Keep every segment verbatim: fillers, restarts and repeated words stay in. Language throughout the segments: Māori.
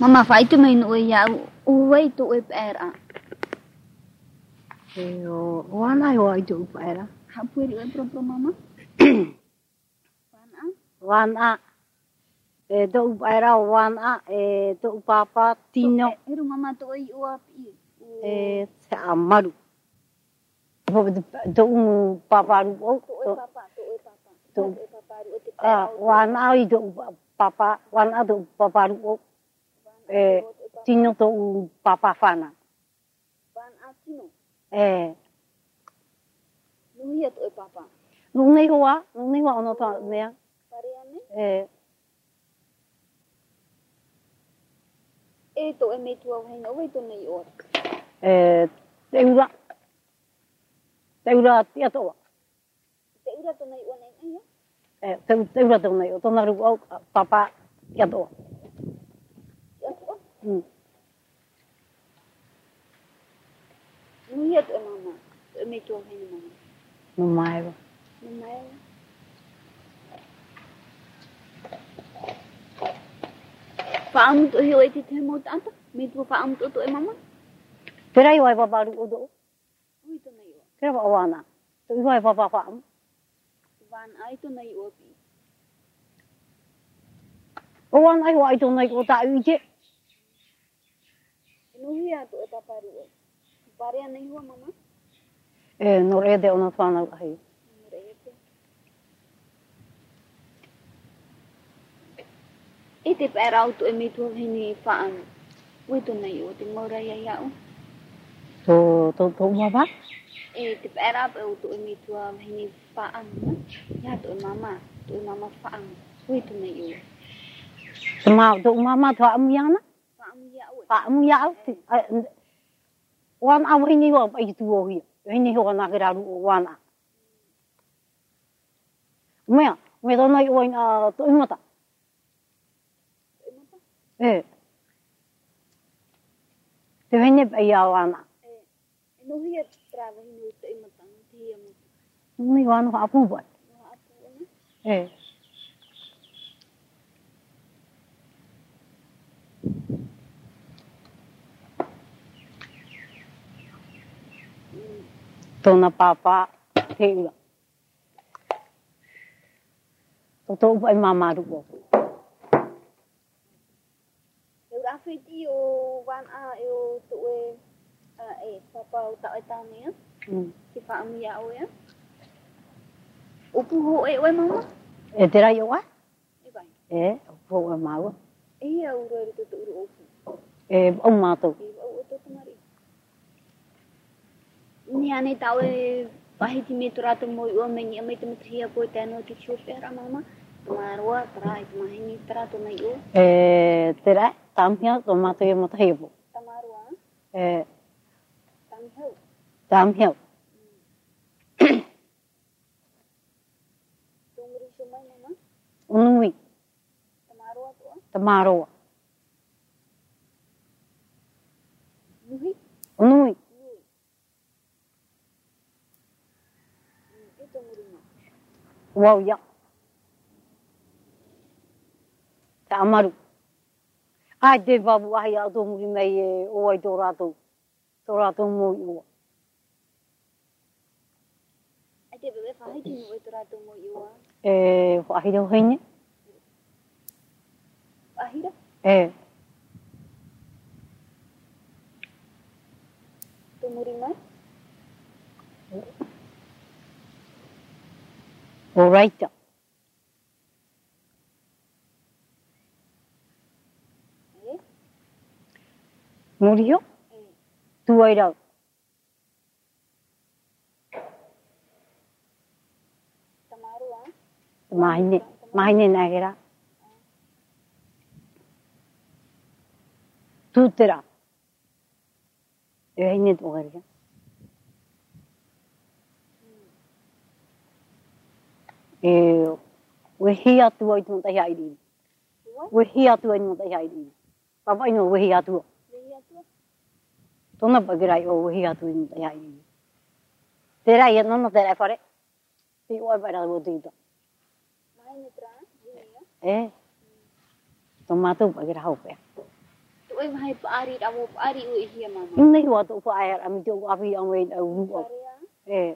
Mama fai tu mai no ya u wai tu e pera. E o wana yo ai tu pera. Ha pueri e pro pro mama. Wana. Wana. E do pera wana e do papa tino. E ru mama tu i u api. E se amaru. Do um papa ru o. Tu e papa, tu e papa. Tu e papa ru te pera. Ah, wana ai do papa, wana do papa ru o. E tino to papa fana. Van atino. E. Nuhi to e papa. Nungi hoa, nungi hoa ono ta mea. Pariane? E. E to e me tua hei no wei to nei ora. E te ura. Te ura tia toa. Te ura to nei ora nei ai? E te te ura to nei o tona ru au papa tia toa. Tia toa? Mm. Nuhi to e mama. To e me tua hei no mama. No mai wa. No mai. Faamu to hioi te te mo tata? Me tua faamu to to e mama? Pera i wai papa ru o do. Ui to nei ora. Pera wa wana. Te i wai papa faamu. Van ai to nei ora pi. O wana ai wai to nei o ta u je. Nuhi to e papa ru o. Paria nei hua mama? E no re de ona fana ai. E te pera auto e me tua hini whaanu. Ui to nei o te maura ia iau. To to to mama? E te pera auto e me tua hini whaanu. Ia to e mama. To e mama whaanu. Ui to nei o. Te ma to mama to amu yana? Whaanu iau. Whaanu iau. Wan au hini wa pai tu o hi. Hini ho na kera ru o wana. Mea, me to nei o ina to imata. E. Te hene pai a wana. E. E no hia trava hini o te imata. Te hia mo. Nui wana ho apu bai. Ho apu ane. E. Tona papa te ura. To to pai mama ru o. Eu afeti o van a eu to e e papa o ta e ta ne. Mm. Ki fa am ia o ya. O pu ho e o mama? E te rai o wa? E vai. E, o po e maua. E ia o ro to to o pu. E o mato. E o to tamari. Ni ane tau e pahiti me turato mo o me ni me te mutria ko te no te chopera mama. Marua trai ma hini trato nei o. E te rai, tamhia, to mato e mata hebo. Tamarua. E, Tamheu. tamhia. Tungri shumai mama. Unui, Tamarua to. tamaroa. Nuhi. Unui. E tungri ma. Wow ya. Te amaru. Ai te babu ai a to muri mai e o ai to rato. To rato mo i. Ai te bebe pahiti no e turato mo i o. E ai do hine. Ahira. E. Tungri mai. O right. E. Murio. E. Tu ai rau. Tamarua. Mahine, mahine na era. Tu tera. E hine to gara. E we hia tu ai tu tai ai di. We hia tu ai tu tai ai di. Papa ino we hia tu. Veia tu. Tona bagirai o we hia tu ai tai ai di. Tera ia no no tera fare. Ti o vai ra botita. Mai ne tra, jinia. E. Tomato bagira hau pe. Tụi em hay pari đã vô pari ui hiya mama. Nhưng này hoa tụ phải à mình chỗ qua vì ông ấy đâu rú. Ê.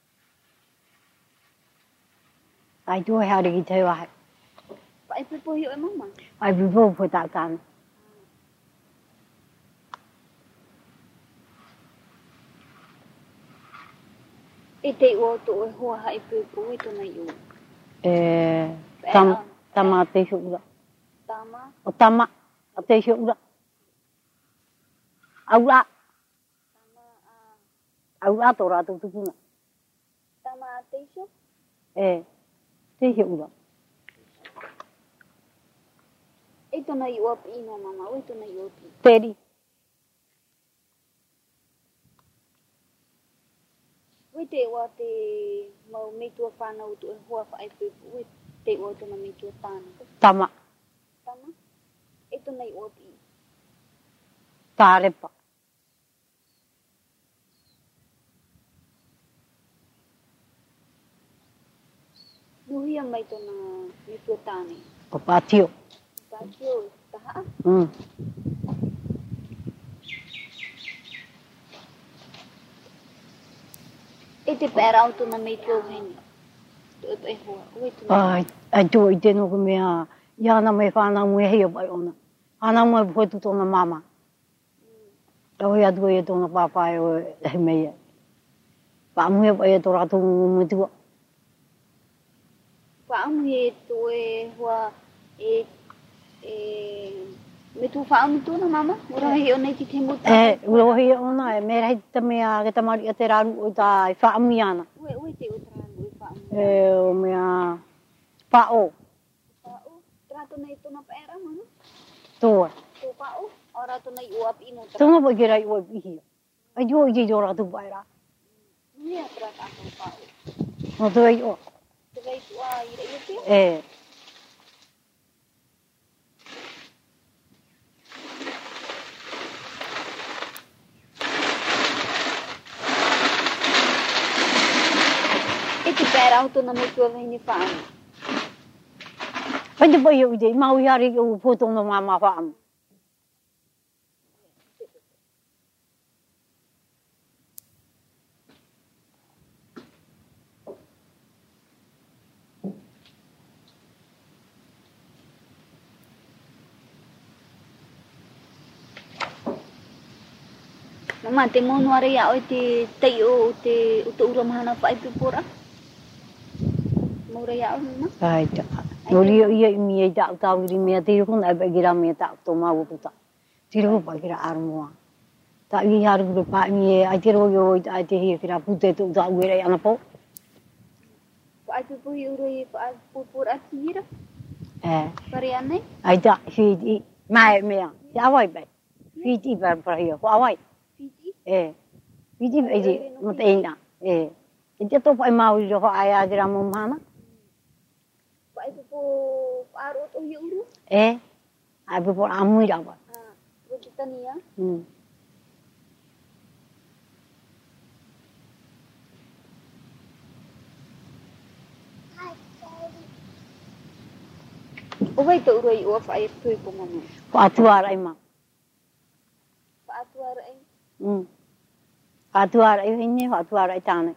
Ai tôi hay đi chơi vậy. Phải phải bôi hiệu em mama. Ai bị vô phải tạo can. Ite wo tụi hoa hay phải bôi tụi này yêu. Ê. Tam tama tê xuống đó. Tama. Ở tama ở tê xuống đó. Aura. Aura tổ ra tụ tụ na. Tama tê xuống. Ê. Tê xuống đó. Ito na yêu ap ina mama. Ito na yêu ap. Tê đi. Wait, te wa te mau me tua whanau tu e hoa whae pupu. Wait, te wa tuna me tua tāna. Tama. Tama? Ito nei o pi. Tārepa. Nuhia mai tuna me tua tāne. O patio. Patio, taha? Mm. Ite pērau tuna me tua heni. Tu e hoa. Wait, tuna. Ai, ai tu i tēnō ko mea. Ia na me whānau mea hea pai ona. Whānau mea photu tōna mama. Tau hea tu e tōna pāpai o he mea. Pāmuhea pai e tō rātou mutua. Whaamuhe tu e hoa e e me tu whaamu tūna mama? Ura hei o nei ki te muta. E, ura hei ona e mea rei ta mea ke tamari a te raru o tā e whaamu iana. Ue, ue te o traru e whaamu. E, o mea pāo. Pāo? Trato nei tōna pēra mama? Tōa. Tō pāo? O rato nei o api ino trato. Tōna pa ke rai o ihi. Ai tō i te tō rātou pai rā. Nea trata ako pāo. No tō ei o. Te rei tu a i rei o te? E. E te pēra o tōna me tua veni whaamu. Pai te pai o i te, mau i hari o pōtōna mama whaamu. Mama, te mono are ia o te tei o te o te ura mahana whae pipora? Maura ia o mama? Ai tā. No rio ia i mi e tāu tāu iri mea te roko nai pai kira mea tāu tō mau puta. Te roko pai kira aromoa. Tā i haru kura pā mi e ai te roko i oi ai te hia kira pute tō tāu ere ana pō. Whae pipohi ura i whae pipora ati hira? E. Pare anei? Ai tā, whiti. Mai mea. Te awai pai. Whiti pai parahia. Ko awai. Fiji? E. Whiti pai te mata eina. E. E te tō pai mauri roko ai a kira mō mahana. Whae pipo whaaro o tohi uru? E. Ai pipo amui rawa. Ah, roki tania? Hmm. O wai te ura i o whae puipo mama? Ko atuara ai ma. Wha atuara ai? Hmm. Atuara ai hine, atuara ai tāne.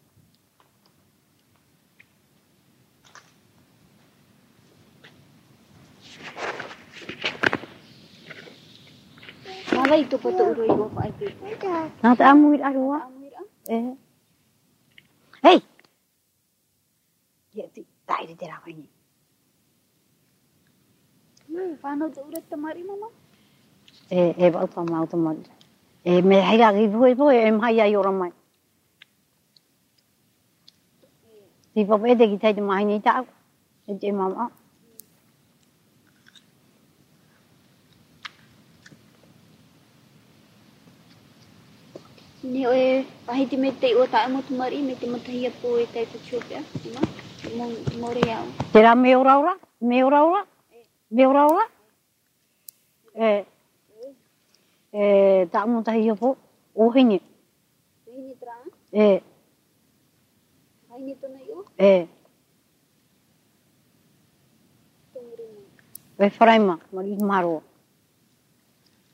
Nā wai tupa te ura i o whae puipo? Nā te amui arua. Amuira? E. Hei! Ia ti, taere te rawa ini. Whanau te ura tamari mama? E, e wau tō mau tō mori. E, me hei raki pui pui, e mhai ai ora mai. Ti papa e te ki teite mahi ni tāu. E te mama. Ni oe pahiti me te o tae mo tumari me te matahia po e te te chopea, mama? Mo mo re au. Te rā me ora ora? Me ora ora? Me ora ora? E. E, tā mo tahi po. O hini. Hini tra? E. Hini tona i o? E. Tungri mo. E wharaima, mari maro.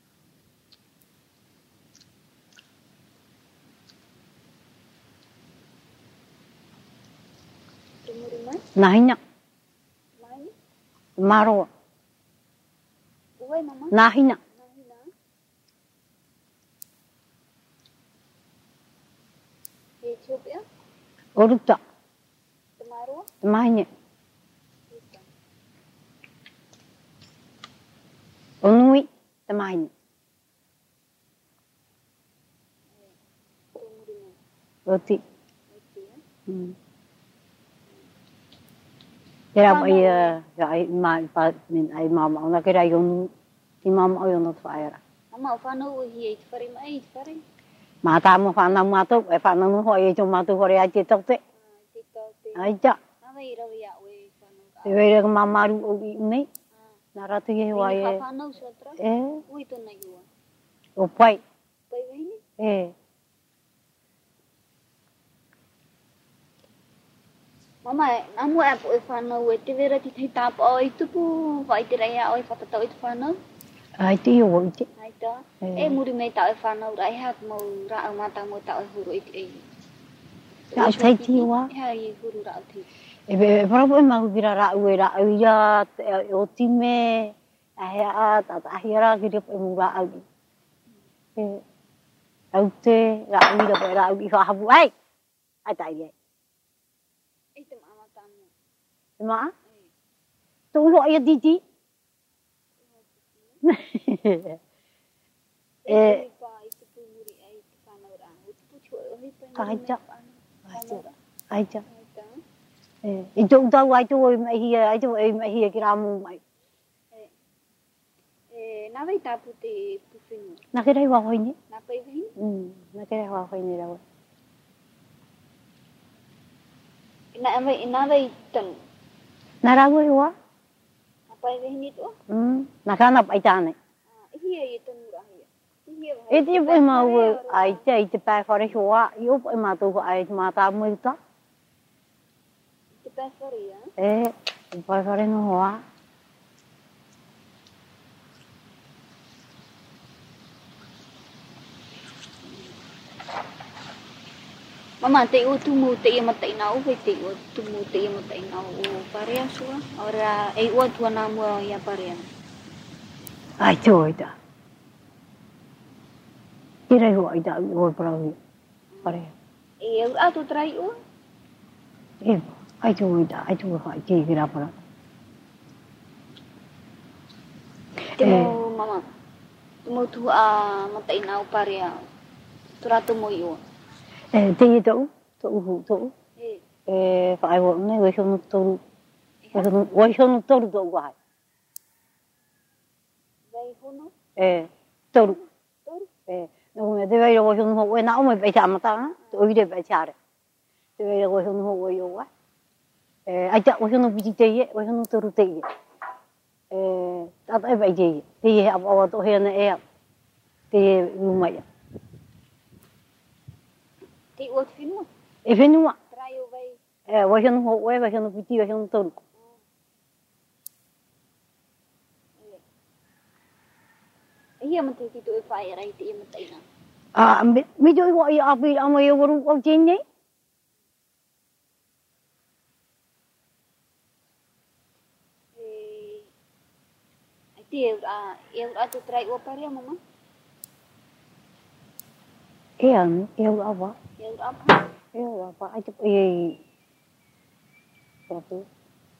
Nahinya. Mai? Maro. Uway mama. Nahinya. Nahina. Ethiopia. Oruta. Tomorrow. Mahine. Onui. Mahine. Oti. Hmm. Kira ai ai ma pa min ai mama ona kira yon ti mama o yon tfaira. Mama fano hi et fare mai fare. Ma ta mo fa na ma to e fa na mo ho ye jo ma to ho ya ti tok te. Ti to te. Ai ja. Na vai ra ya we fano. Te ve re mama ru o ni. Na ra te ye wa ye. Fano sotra. E. Ui to na yo. O pai. Pai ve ni. E. Mama, namu ap oi fano we te vera ti thai tap oi tu pu vai te ra ya oi fa ta oi fano. Ai ti yo ti. Ai ta. E muri mai ta oi fano ra ha mo ra ma ta mo ta oi huru i ti. Ya thai ti wa. Ha i huru ra ti. E be para po ma ku ra ra u ra u ya o ti me ai a ta ta hi ra ki po mu ra au. E au te ra u ra ra u ha bu ai. Ai tai ye. Itu mama tamu. Ma? Tu lo ya di di. Eh, kaja. Kaja. Eh, itu dah wai tu mai hi ai tu ai mai hi kira mu mai. Eh, na vai ta puti pufinu. Na ke dai wa hoi ni. Na pai vai? Hmm, na ke dai wa hoi ni đâu. Na vai na vai tan. Na ra goi wa. Na pai vai ni tu. Hmm, na ka na pai ta nei. Hi ai tan ra hi. E ti po ma wo ai te te pa fa re hoa, yo po ma to ai ma ta mu ta. Te pa fa re ya. Eh, pa fa re no hoa. Mama te u tu mu te ma te na u vai te u tu mu te ma te na u paria sua. Ora e u tu na mu ya paria. Ai trời ta. Cái đây gọi ta gọi bao nhiêu? Bao nhiêu? E u a tu trai u. Em, ai trời ta, ai trời hỏi chi cái đó bao? Te mo mama. Tu mu tu a ma te na u paria. Tu ra tu mo u. Eh, thì chỗ, chỗ hủ chỗ. Eh, phải gọi này người không tôi, người không, người không tôi được gọi hoài. Vai hono? Eh, tôi. Tôi. Eh, nó mới thế vậy rồi không hội não mới phải chạm mà ta, tôi đi phải chạm đấy. Thế vậy rồi không hội yêu quá. Eh, ai chắc người không bị chết vậy, người không tôi được chết. Eh, ta thấy vậy gì? Thì học ở tôi hiện nay em, thì như vậy. Te u finu. E finu ma. Trai u vai. Eh, người không hội, người không bị chết, người không tôi. Iya mati ti tu fai rai ti mati na. Ah, mi jo ko ai api ama yo ru ko chin ni. Eh, ti eu a eu a tu trai o paria mama. E an, eu ava. Eu a pa. Eu ava ai chụp e. Apa?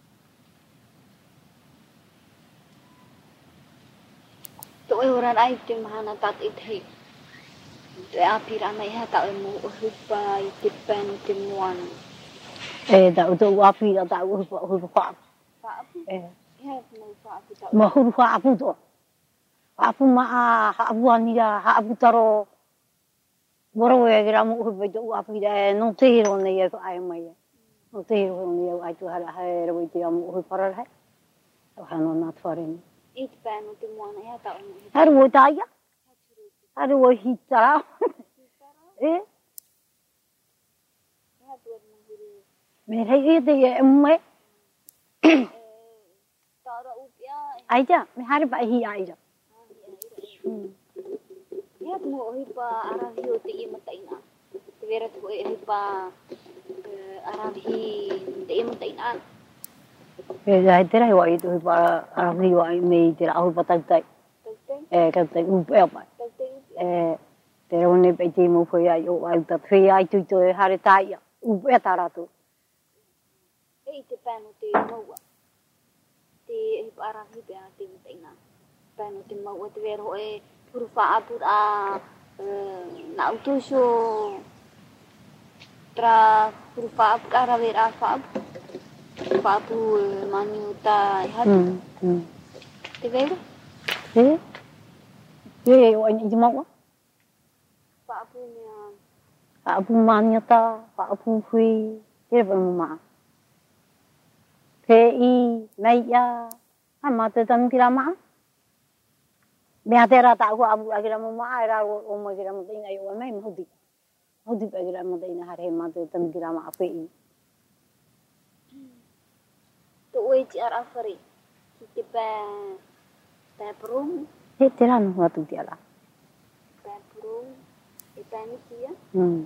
Tu eu ran ai ti mahana tat i thei. Tu a pi ra mai ha ta mu o hupa i ti pen ti muan. Eh, da tu api da ta hu hu fa. Fa apu. Eh. Ya mu fa apu ta. Ma hu fa apu to. Apu ma ha apu ani da ha apu taro. Boro e gra mu hu pe tu api da no te ro ne ye ko ai mai. No te ro ne ye ai tu ha ha ro ti am hu parar hai. Ha no na tfarin. I ti pen ti muan ya ta mu. Har wo ta ya. Har wo hi tara. Eh. Ya tu mu huru. Me thấy cái thì em mấy. Ta ra u pia. Ai cha, me har ba hi ai cha. Ya mu hi pa ara hi o ti mati na. Ti vera tu hi pa ara hi ti mati na. Ai te rai wai tu pa arahi wai me te au patai. E ka te u pe pa. E te one pe te mo foi ai o ai ta tre ai tu tu hare tai u pe tara tu. E te pano te maua. Te arahi pe a te mutaina. Pano te maua te vero e puru fa apur a na utuso tra puru fa apur ara vera fa apur. Papu manu ta hat. Mm. Mm. Te vero? E? E o ni mau. Papu ni Papu manu ta, papu fui, te pa ma. Pe i mai ya, ama te tan tira ma. Me atera ta ko abu agira mo ma era o mo agira mo ina yo mai mo di. Mo di agira mo ina hare ma te tan tira ma pe i. to oi ti ara fari. Ki te pa pa prum, He te rano wa tu ti ala. pa prum, e pa ni kia. Mm.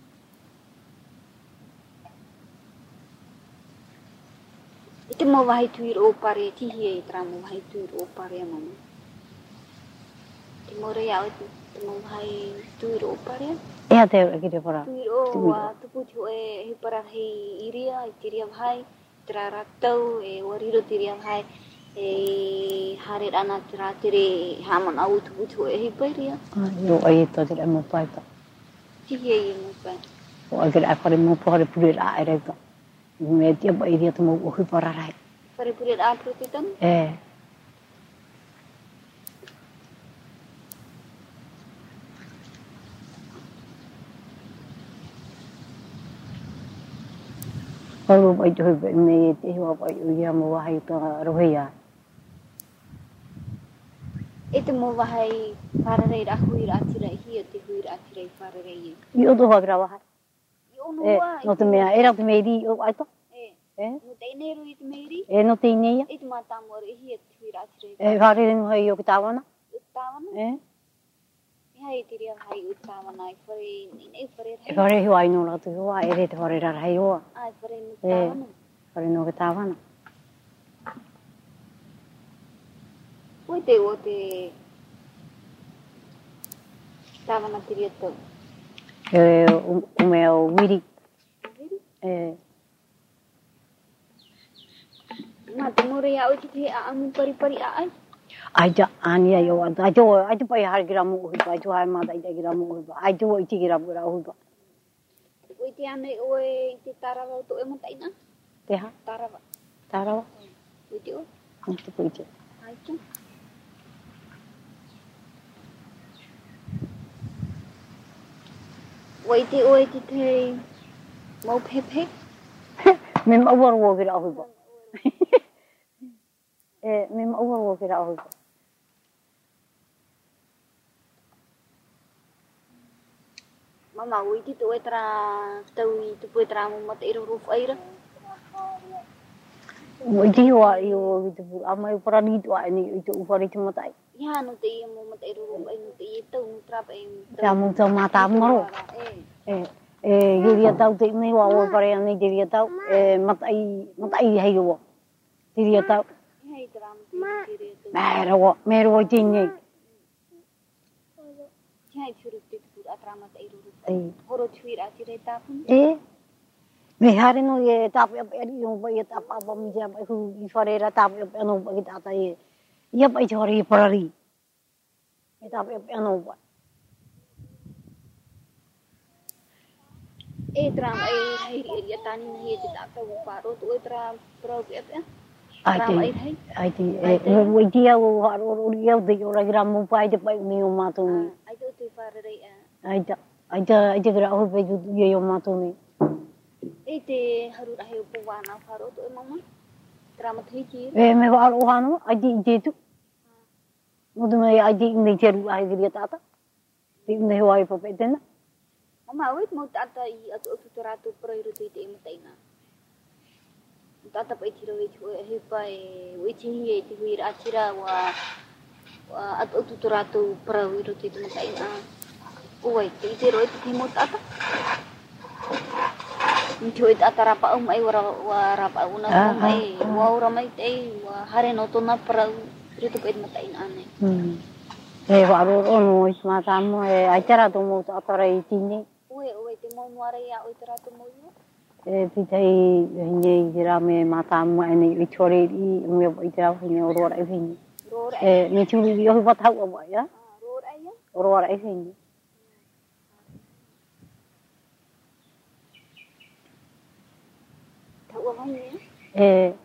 Ite mo vai tuir o pare ti hi e tra mo vai tuir o pare mama. Te mo re au te mo vai tuir o pare. E ate ki te fora. Tuir o wa tu putu e he para hei iria, i tiria vai, tra ratau e wariro tiria vai. E hare ana tra tere hamon au tu putu e he pairia. Yo ai to te mo pai ta. Ti hi e mo pa. O agira ai fare mo fare pure la ere ta. Me te ba iria te mo o hi para rai. Pare pure a protetan. E. Kalau bai tu me te ho bai u ia mo hai ta rohia. E te mo wahai wharerei ra hui ra tira hi o te hui ra tira i wharerei. I o to ha gra wa. I ono E wa. no te mea era te me di o ai to. E. E. No te nei rui te meiri. E no te nei. E te mata mo re hi o te hui ra tira i. E hare no hai o ki tawana. O tāwana. E. E hai te ria hai o tāwana i whare ni nei whare E hare hi ai no la tu wa ere te hare ra hai o. Ai whare no E. tāwana. Hare no ki tawana. Oi te o te tāwana te ria tau. E o me o wiri. E. Mā te mo re au ki te a amu pari pari a ai. Ai ja ani ai o ai jo ai te pai har gira mo o ai jo ai ma dai dai gira mo o ai jo i ti gira mo o ba. Oi te ane oe te tarawa o to e mo taina. Te ha Tarawa. tarawa. Oi te o. Ni te pai te. Ai tu. Oi te oi te te mau pepe. Me ma wa wo gira o ba. E me ma wa wo gira o ba. Mama oi te oi tra tau i te poi tra mo mata iro ruf aira. Mo ti wa i o te pu a mai para ni to ai ni i te u fari te matai. Ya no te i mo mata iro ruf ai no te i tau no tra pa i. Ta mo ta mata mo. E e yuria tau te me wa o pare ani te ria tau e matai matai hei o. Te ria tau. Hei tra mo te ria tau. Me ro me ro ti ni. Hei churu te pu a tra mata iro ruf. E Horo chui ra ti re ta pun. e me hare no e tapu e ri o ba e tapa ba mi ja ba hu i fare ra tapu e no ba ki ta ta e ia ba i chori parari e tapu e no ba E tra ai hei ria tani na hei te ta tau pa ro tu tra pro pe pe. ai Tra te ai hei. ai te e mo i dia o haro ro ri o de ora gra mo pa te pa mi o ma to ni Ai tu te whare rei a. ai ta ai ta ai te gra o pe ju ye o ma to ni E te haru rahe o puwa na wharo tu e mama. Tra ma tui ki. e me wa ro hano ai te te tu mo de me ai te ni te ru ai ri ta ta te ne ho ai pa pe te na Mama wait mo tata i atu atu tarato pro iro te te mo taina. Tata pa itiro i tu e pa e wichi e te hui ra tira wa atu atu tarato pro iro te te mo taina. Oi, te te ro te mo tata. Mencuit atara pa um ay wara wara pa una um ay wara may tay wa hare no to na para rito pwede matain ane. Hmm. Eh waro ono is matamu eh acara to mo atara itini. Uwe uwe te mo wara ya oi tara to mo yo. Eh pitai hine jirame matamu ane ichore i me itara hine orora ifini. Eh me chulu yo batau ba ya. Ror ay ya. Orora ifini. Eh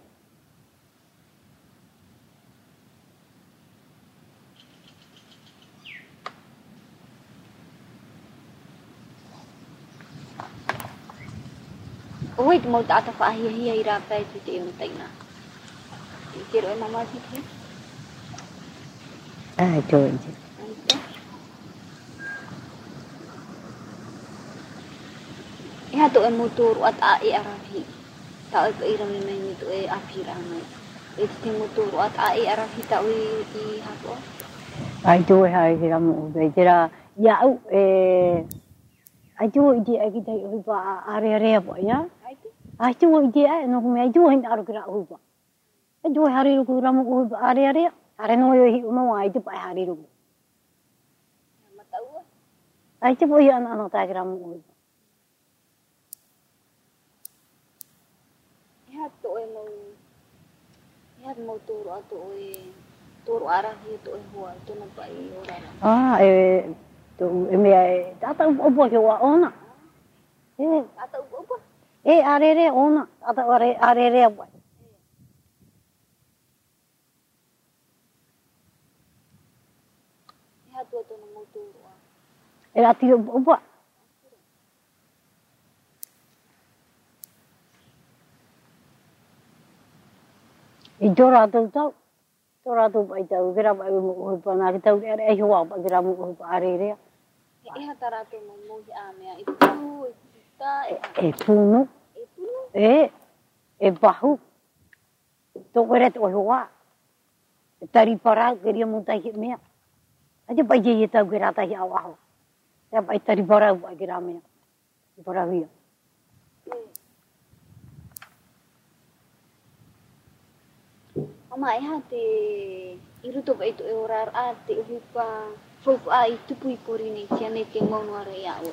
Wait mo ta ta fa hi hi ira pa ti ti yung tay na. Ti ro mama ti ti. ah trời. Iha to ay motor at ai arahi. Ta ay iram ni men to ay apira mai. It ti motor at ai arahi ta ui i hapo. Ai tu hai kira mo be kira ya au eh ai tu di ai kita ui ba are are ba ya. Ai tu di ai no me ai tu hin ar kira ui ba. Ai tu hari ru kira mo ui ba are are are no yo hi no ai tu ba hari ru. Matau. Ai tu bo ya na ta kira mo ui. Iha to ay mo iha motor at ui toro arahi to ay huwa to na pa i orara. Ah eh tu me ai ta ta bo ke wa ona. Eh Ata ubo ubo. eh are are ona ata are are are ba. Iha to to na motor. Era ti bo. Ijora tu tau. Tora tu pai tau kira pai mo pa na ki tau are ai ho pa kira mo pa are re. Iha tara to mo mo hi ame itu ta E puno. E e bahu. To kere to hoa. Tari para kiri mo tai me. Aje pai je tau kira tai awa ho. Ya pai tari para pa kira me. Para wi. Mama iha te iru to bai to e orar a te uhi pa fofu a itu pui pori ni tiane te mau nuara ya o.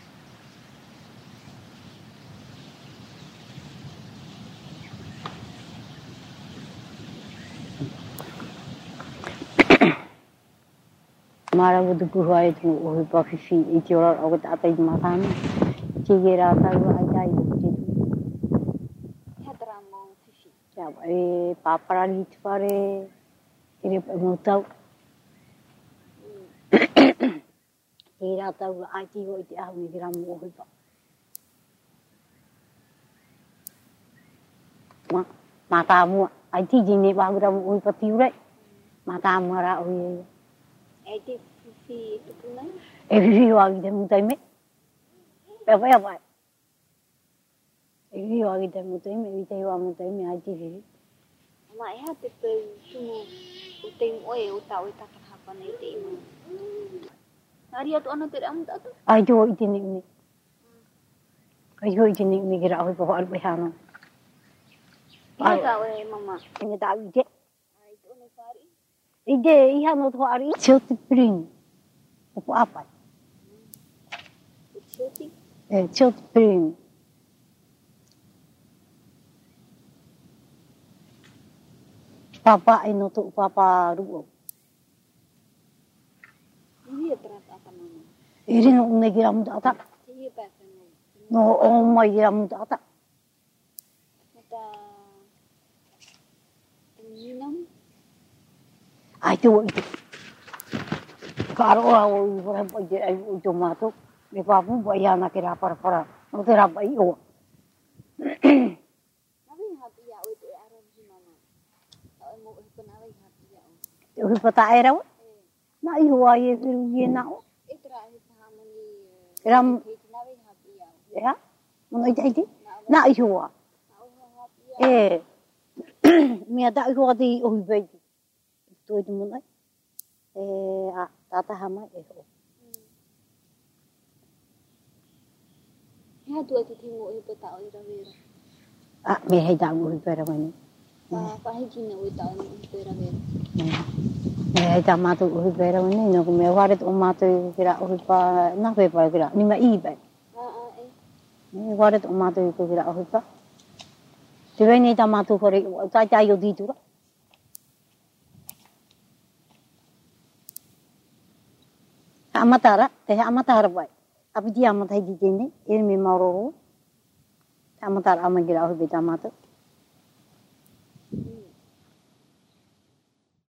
Mara budu ku hai tu uhi pa fifi i te orar o ta tai mata me. Chigera ta ai tai tu. Iha tara mo fifi. Ya e papara ni pare ire mo tau. Ira tau ai ti ho te au ni kira mo ho pa. Ma mata mo ai ti ni ba kira mo ho pa ti ure. Mata mo ra o ye. E te fifi tu punai. E vi wa ki te mo tai me. Pe pa ya pa. E vi wa ki te mo tai me vi te wa mo tai me ai ti vi. Mama iha te pe sumo o te mo e o ta o ta ka hapa nei te mo. Nari atu ana te am ta tu. Ai jo i te ni ni. Ai jo i te ni ni kira ho pa ar pe hana. Iha ta o e mama. Ni ta i te. Ai to ne pari. Ide iha no to ari chio te prin. O pa apa. Choti. Eh chio te prin. Papa ai no to papa ruo. Iha tara ta mama. Iri no ne kira mu ta. Iha pa ka no. No o mai kira mu ta. Mata minam. Ai tu i. Karo o ora pa je ai o tomato. Me pa pu pa ya na kira para para. No te ra pa i o. Nabi hati ya o te aron hi mama. Ta o mo e pa nabi hati ya o. O pa ta era. Na i ho ai e ye na o. Itra hi pa mani. Ram Nabi hati ya. ya. Mo ai ai ti. Na i ho. Eh. Me da i ho di o be. Tôi thì muốn đấy, à, ta ta ham ấy, Iha ha tu ati thingo e pata oi ra vera ah me hai da mu pe ra mani pa pa hi ki na oi ta oi pe ra vera me hai da ma tu oi pe ra mani no me wa re o ma tu kira oi pa na pe pa kira ni ma i pe a a e me wa re o ma tu kira oi pa ti ve ni da ma tu ko re ta ta yo di tu ra amatara te amatara bai abi dia amatai di ni il mi maro amatara amagira oi pe da ma tu